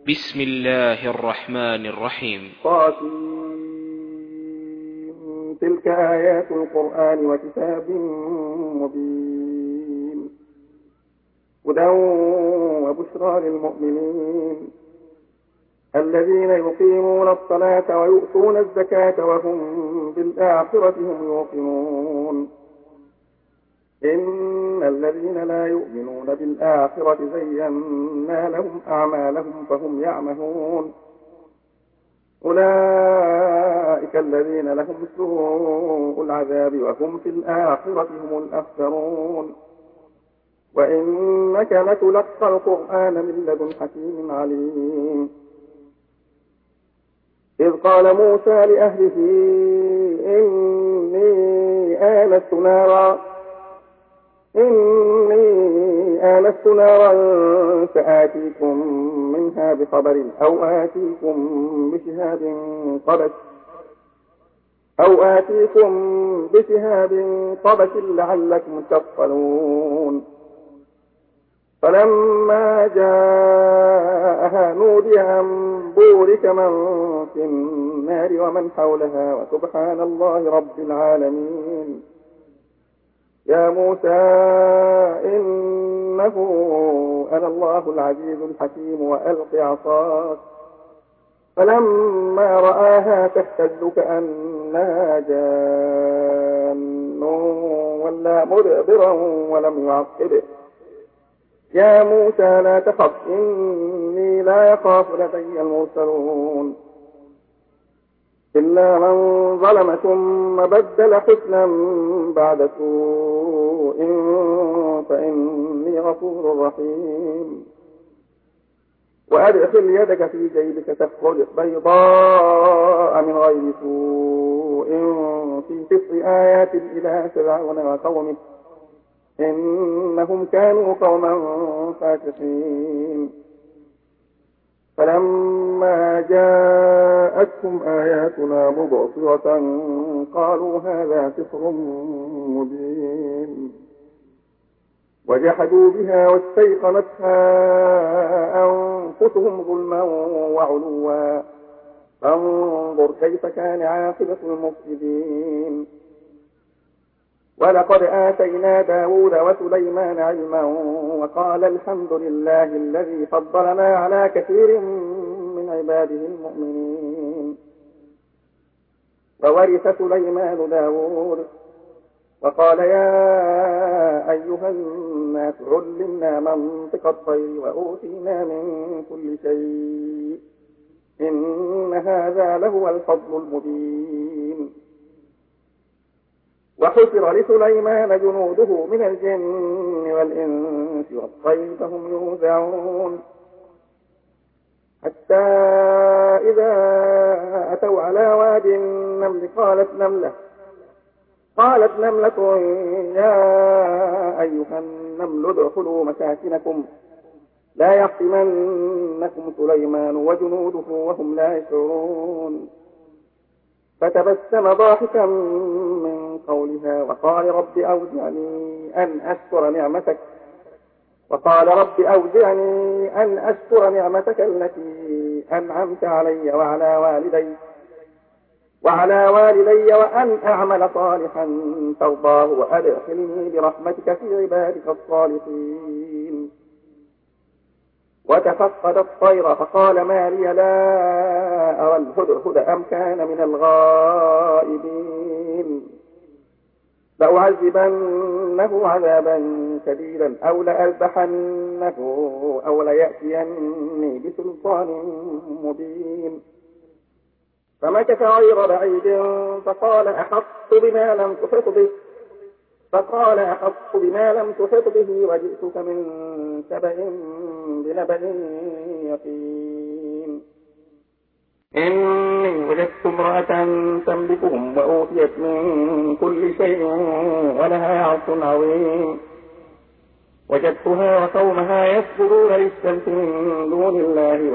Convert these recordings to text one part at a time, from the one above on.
بسم الله الرحمن الرحيم. تلك آيات القرآن وكتاب مبين هدى وبشرى للمؤمنين الذين يقيمون الصلاة ويؤتون الزكاة وهم بالآخرة هم يوقنون إن الذين لا يؤمنون بالآخرة زينا لهم أعمالهم فهم يعمهون أولئك الذين لهم سوء العذاب وهم في الآخرة هم الأخسرون وإنك لتلقى القرآن من لدن حكيم عليم إذ قال موسى لأهله إني آنست نارا سآتيكم منها بخبر أو آتيكم بشهاب قبس لعلكم تصطلون فلما جاءها نودي أن بورك من في النار ومن حولها وسبحان الله رب العالمين يا موسى إنه أنا الله العزيز الحكيم وألق عصاك فلما رآها تهتز كأنها جان ولا مدبرا ولم يعقبه يا موسى لا تخف إني لا يخاف لدي المرسلون إلا من ظلم ثم بدل حسنا بعد سوء فإني غفور رحيم وأدخل يدك في جيبك تخرج بيضاء من غير سوء في 9 آيات إلى فرعون وقومه إنهم كانوا قوما فاسقين فلما جاءتهم آياتنا مبصرة قالوا هذا سحر مبين وجحدوا بها واستيقنتها أنفسهم ظلما وعلوا فانظر كيف كان عاقبة المفسدين ولقد آتينا داود وسليمان علما وقال الحمد لله الذي فضلنا على كثير من عباده المؤمنين وورث سليمان داود وقال يا أيها الناس علمنا منطق الطير وأوتينا من كل شيء إن هذا لهو الفضل المبين وحشر لسليمان جنوده من الجن والإنس والطير فهم يوزعون حتى إذا أتوا على واد النمل قالت نملة يا أيها النمل ادخلوا مساكنكم لا يحطمنكم سليمان وجنوده وهم لا يشعرون فتبسم ضاحكا من قولها وقال رب أوزعني أن أشكر نعمتك التي أنعمت علي وعلى والدي وأن أعمل صالحا ترضاه وأدخلني برحمتك في عبادك الصالحين وتفقد الطير فقال ما لي لا أرى الهدهد أم كان من الغائبين لأعذبنه عذابا شديدا أو لأذبحنه أو ليأتيني بسلطان مبين فمكث غير بعيد فقال أحطت بما لم تحط به وجئتك من سبأ بنبأ يقين إني وجدت امرأة تملكهم وأوتيت من كل شيء ولها عرش عظيم وجدتها وقومها يسجدون للشمس من دون الله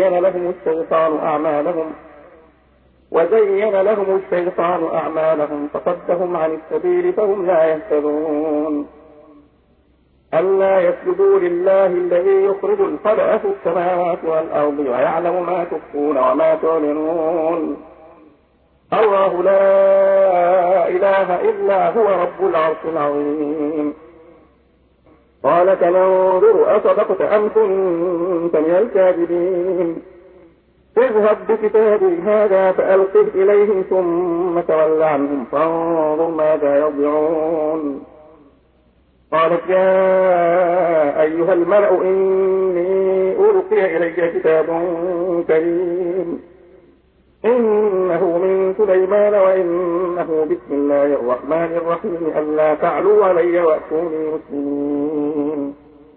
وزين لهم الشيطان أعمالهم فصدهم عن السبيل فهم لا يهتدون ألا يسجدوا لله الذي يخرج الخبأ في السماوات والأرض ويعلم ما تخفون وما تعلنون الله لا إله إلا هو رب العرش العظيم قال فننظر أصدقت أم كنت من الكاذبين اذهب بكتابي هذا فألقه إليهم ثم تول عنهم فانظر ماذا يرجعون قالت يا أيها الملأ إني ألقي إلي كتاب كريم إنه من سليمان وإنه بسم الله الرحمن الرحيم ألا تعلوا علي وأتوني مسلمين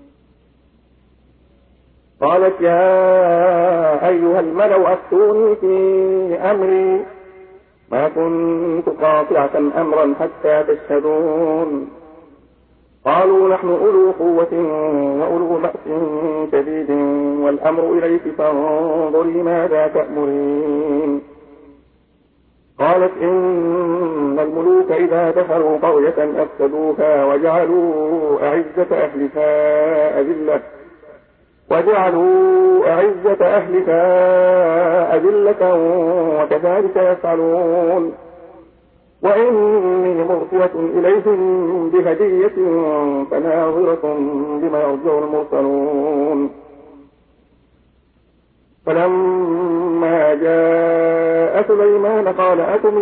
قالت يا أيها الملأ أفتوني في أمري ما كنت قاطعة أمرا حتى تشهدون قالوا نحن أولو قوة وأولو بأس شديد والأمر إليك فانظري ماذا تأمرين قالت إن الملوك إذا دخلوا قرية أفسدوها وجعلوا أعزة أهلها أذلة وكذلك يفعلون وإني مرسلة إليهم بهدية فناظرة بما يرجع المرسلون فلما جاء سليمان قال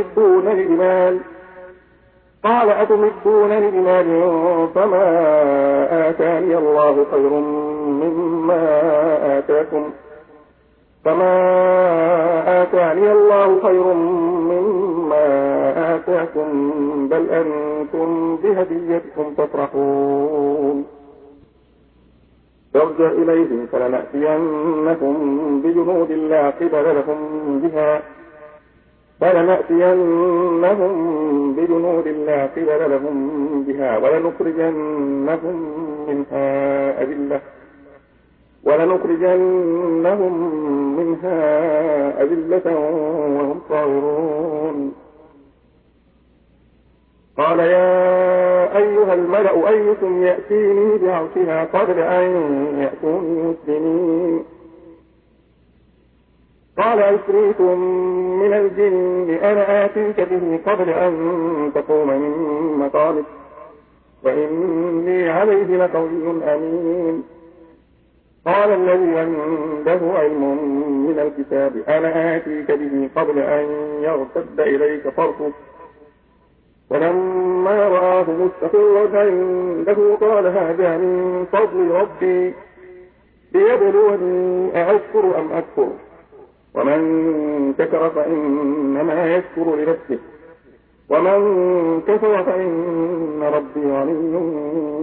أتمدونني بمال فما آتاني الله خير مما آتاكم بل أنتم بهديتكم تفرحون فارجع إليهم فلنأتينهم بجنود لا قبل لهم بها ولنخرجنهم منها أذلة وهم صاغرون قال يا أيها الملأ أيكم يأتيني بعرشها قبل أن يأتوني مسلمين قال عفريت من الجن أنا آتيك به قبل أن تقوم من مقامك وإني عليه لقوي أمين قال الذي عنده علم من الكتاب أنا آتيك به قبل أن يرتد إليك طرفك فلما رآه مستقرا عنده قال هذا من فضل ربي ليبلوني أأشكر أم أكفر ومن شكر فإنما يشكر لنفسه ومن كفر فإن ربي غني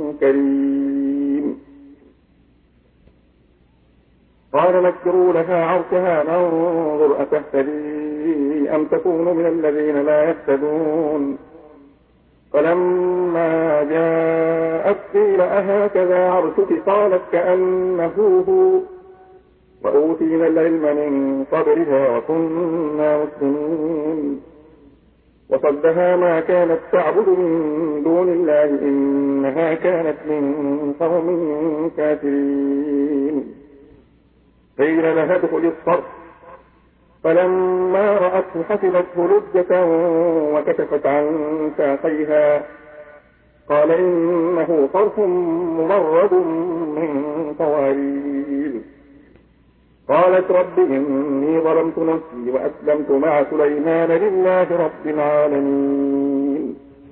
كريم قال نكروا لها عرشها ننظر أتهتدي أم تكون من الذين لا يهتدون فلما جاءت قيل أهكذا عرشك قالت كأنه هو وأوتينا العلم من قبلها وكنا مسلمين وصدها ما كانت تعبد من دون الله إنها كانت من قوم كافرين قيل لها ادخل الصرح فلما رأته حسبته لجة وكشفت عن ساقيها قال إنه صرح ممرد من قوارير قالت رب إني ظلمت نفسي وأسلمت مع سليمان لله رب العالمين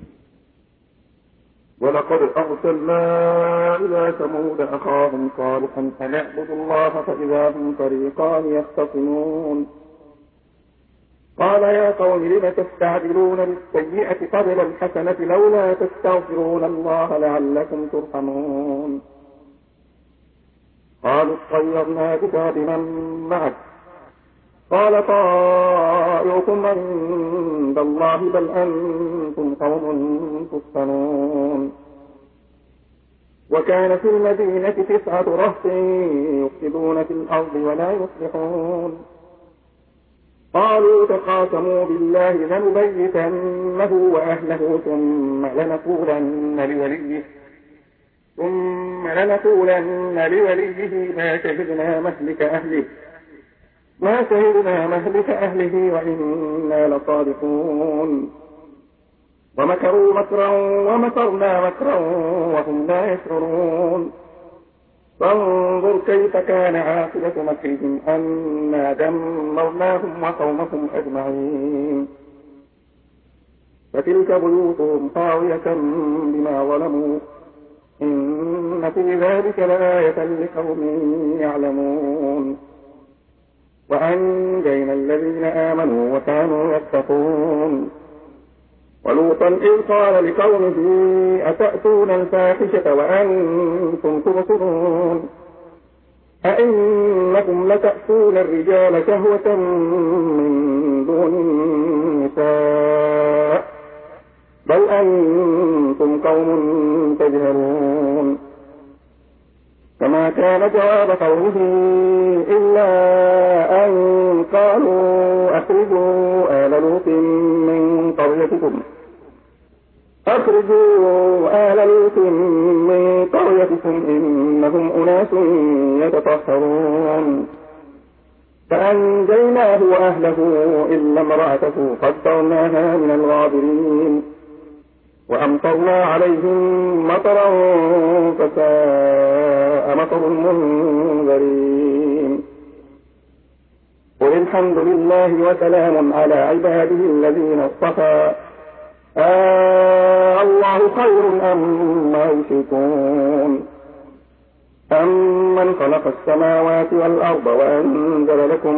ولقد أرسلنا إلى ثمود أخاهم صالحا أن اعبدوا الله فإذا هم فريقان يختصمون قال يا قوم لم تستعجلون بالسيئة قبل الحسنة لولا تستغفرون الله لعلكم ترحمون قالوا اطيرنا بك بمن معك قال طائركم عند الله بل أنتم قوم تفتنون وكان في المدينة 9 رهط يفسدون في الأرض ولا يصلحون قالوا تقاسموا بالله لنبيتنه وأهله ثم لنقولن لوليه ثم لنقولن لوليه ما شهدنا مهلك أهله وإنا لصادقون. ومكروا مكرا ومكرنا مكرا وهم لا يشعرون. فانظر كيف كان عاقبة مكرهم أنا دمرناهم وقومهم أجمعين. فتلك بيوتهم خاوية بما ظلموا إن في ذلك لآية لقوم يعلمون. وأنجينا الذين آمنوا وكانوا يتقون. ولوطا إذ قال لقومه أتأتون الفاحشة وأنتم تبصرون أئنكم لتأتون الرجال شهوة من دون النساء بل أنتم قوم تجهلون. فما كان جواب قومه إلا أن قالوا أخرجوا آل لوط من قريتكم إنهم أناس يتطهرون. فأنجيناه وأهله إلا امرأته قدرناها من الغابرين. وأمطرنا عليهم مطرا فساء مطر المنذرين. قل الحمد لله وسلام على عباده الذين اصطفى الله خير أما يشركون. أمن خلق السماوات والأرض وأنزل لكم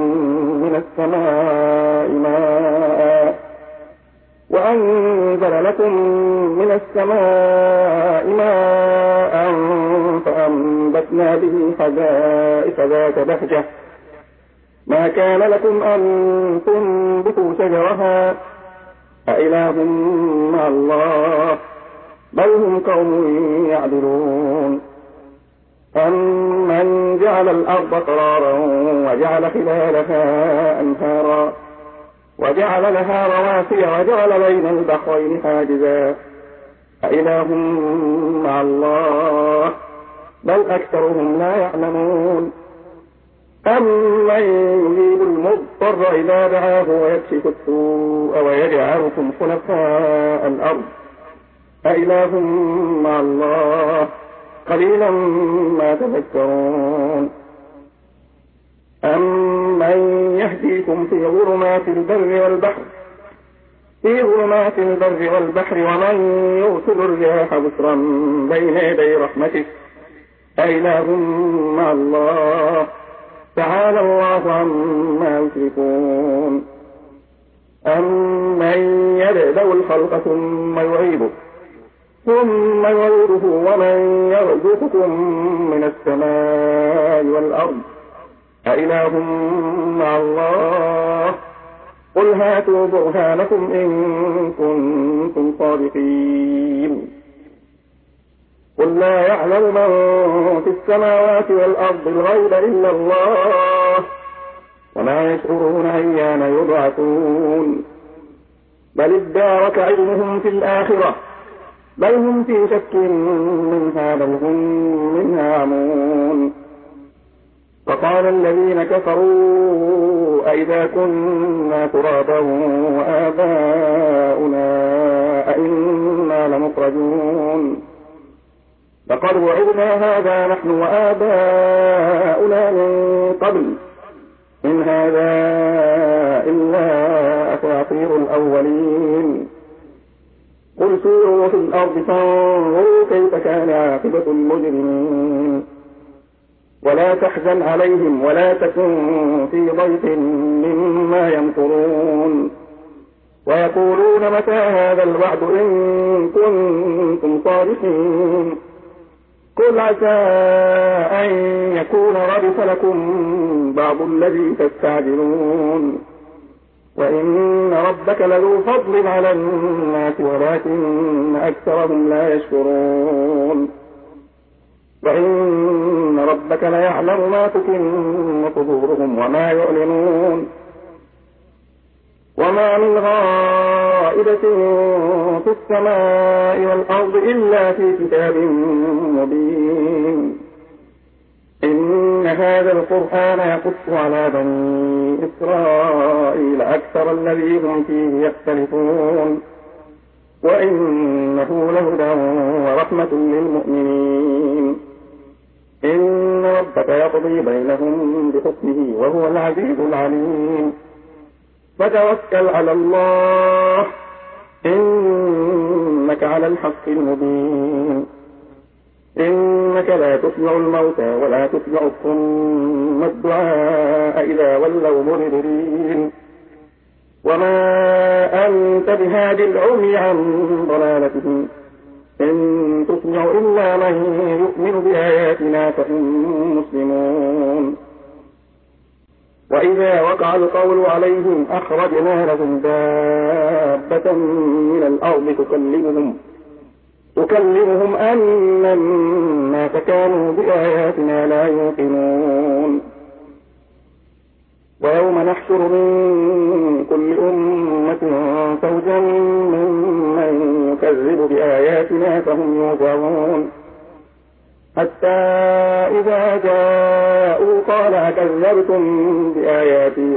من السماء ماء فأنبتنا به حدائق ذات بهجة ما كان لكم أن تنبتوا شجرها أإله مع الله بل هم قوم يعدلون. أمن جعل الأرض قرارا وجعل خلالها أنهارا وجعل لها رواسي وجعل بين البحرين حاجزا أإله مع الله بل أكثرهم لا يعلمون. أمن يجيب المضطر إذا دعاه ويكشف السوء ويجعلكم خلفاء الأرض أإله مع الله قليلا ما تذكرون. أمن يهديكم في ظلمات البر والبحر ومن يرسل الرياح بشرا بين يدي رحمته أإله مع الله تعالى الله عما يشركون. أمن يبدأ الخلق ثم يعيده ومن يرزقكم من السماء والأرض أإله مع الله قل هاتوا برهانكم إن كنتم صادقين. قل لا يعلم من في السماوات والأرض الغيب إلا الله وما يشعرون أيان يبعثون. بل ادارك علمهم في الآخرة بل هم في شك منها بل هم منها عمون. وقال الذين كفروا أئذا كنا ترابا وآباؤنا أئنا لمخرجون. لقد وعدنا هذا نحن وآباؤنا من قبل إن هذا إلا أساطير الأولين. قل سيروا في الأرض فانظروا كيف كان عاقبة المجرمين. ولا تحزن عليهم ولا تكن في ضيق مما يمكرون. ويقولون متى هذا الوعد إن كنتم صادقين. قل عسى أن يكون ردف لكم بعض الذي تستعجلون وإن ربك لذو فضل على الناس ولكن أكثرهم لا يشكرون. وإن ربك ليعلم ما تكن صدورهم وما يعلنون. وما من غائبة في السماء والأرض إلا في كتاب مبين إن هذا القرآن يقص على بني إسرائيل أكثر الذي هم فيه يختلفون وإنه لهدى ورحمة للمؤمنين إن ربك يقضي بينهم بحكمه وهو العزيز العليم فتوكل على الله إنك على الحق المبين إنك لا تسمع الموتى ولا تسمع الصم الدعاء إذا ولوا مدبرين وما أنت بهادي العمي عن ضلالتهم إن تسمع إلا من يؤمن بآياتنا فهم مسلمون وإذا وقع القول عليهم أخرجنا لهم دابة من الأرض تكلمهم أن الناس كانوا بآياتنا لا يوقنون ويوم نحشر من كل أمة فوجا ممن يكذب بآياتنا فهم يوزعون حتى إذا جاءوا قال أكذبتم بآياتي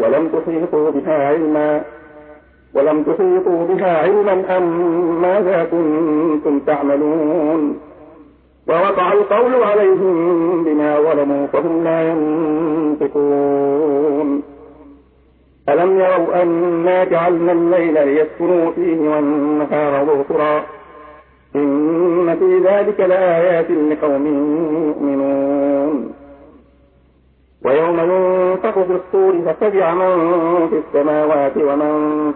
ولم تحيطوا بها علما أم ماذا كنتم تعملون ووقع القول عليهم بما ظلموا فهم لا ينطقون ألم يروا أنا جعلنا الليل ليسكنوا فيه والنهار مبصرا إن في ذلك لآيات لقوم يؤمنون ويوم ينفخ في الصور ففزع من في السماوات ومن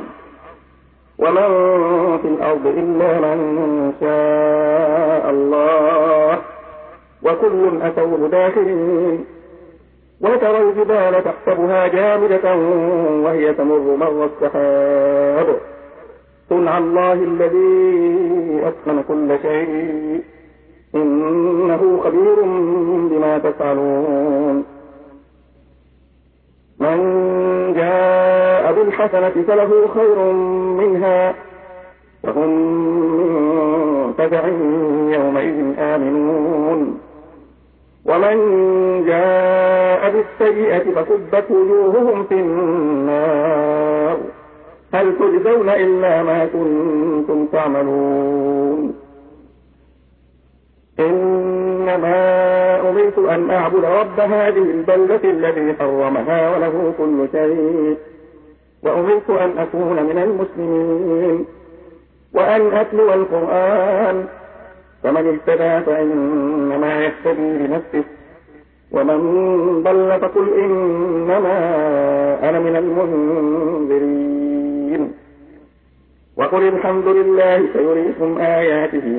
في الأرض إلا من شاء الله وكل أتوه داخلين وترى الجبال تحسبها جامدة وهي تمر مر السحاب صنع الله الذي أتقن كل شيء إنه خبير بما تفعلون من جاء بالحسنة فله خير منها وهم من فزع يومئذ آمنون ومن جاء بالسيئة فكبت وجوههم في النار هل تجزون إلا ما كنتم تعملون إنما أمرت أن أعبد رب هذه البلدة الذي حرمها وله كل شيء وأمرت أن أكون من المسلمين وأن أتلو القرآن فمن اهتدى فإنما يهتدي لنفسه ومن ضل فقل إنما أنا من المنذرين وقل الحمد لله سيريكم آياته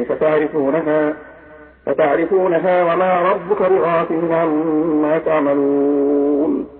فتعرفونها وما ربك بغافل عما تعملون